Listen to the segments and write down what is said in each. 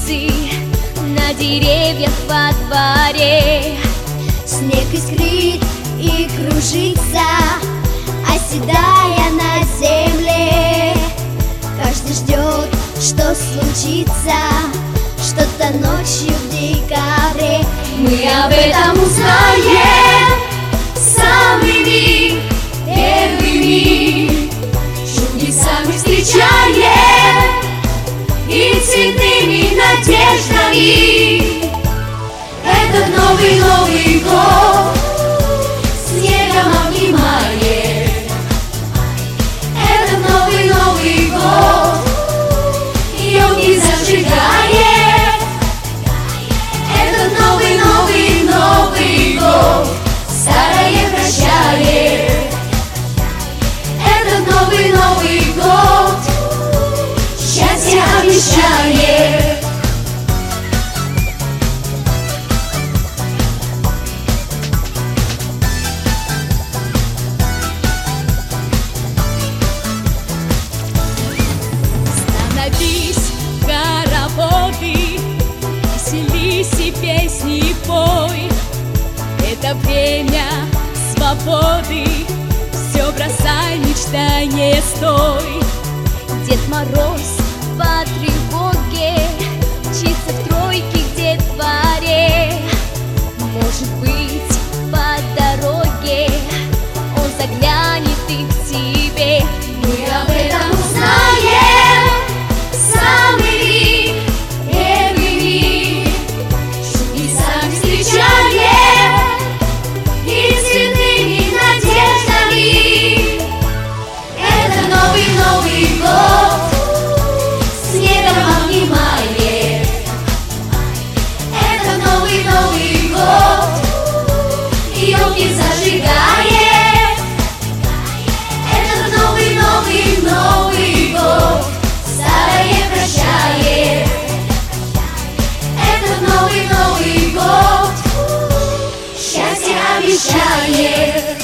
птицы на деревьях во дворе. Снег искрит и кружится, оседая на земле. Каждый ждет, что случится, что-то ночью в декабре. Мы об этом узнаем самыми первыми, чудесами встречаем и цветными надеждами. Этот Новый год снегом обнимает. Этот Новый год елки зажигает. Этот Новый год старое прощает. Этот Новый год счастье обещает. Становись, хороводы, веселись и песни пой. Это время свободы, все бросай, мечтания стой. Дед Мороз по тревоге мчится в тройке к детворе. Может быть, по дороге он заглянет и к тебе. Мы об этом узнаем самыми первыми, чудесами встречаем и цветными надеждами. Это Новый год снегом обнимает. Это Новый год елки зажигает. Это Новый год старое прощает. Это Новый год счастье обещает.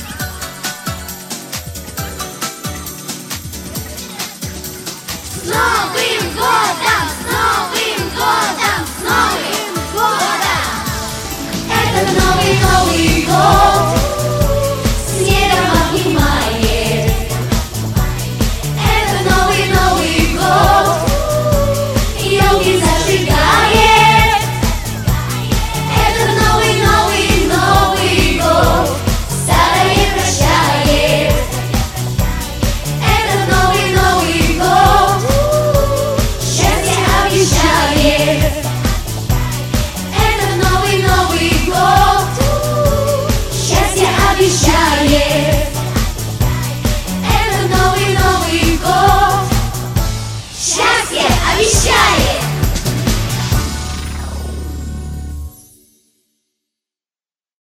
С Новым годом! С Новым годом! С Новым годом! Это Новый год снегом обнимает. Это Новый год елки зажигает. Это Новый год старое прощает. Это Новый год счастье обещает.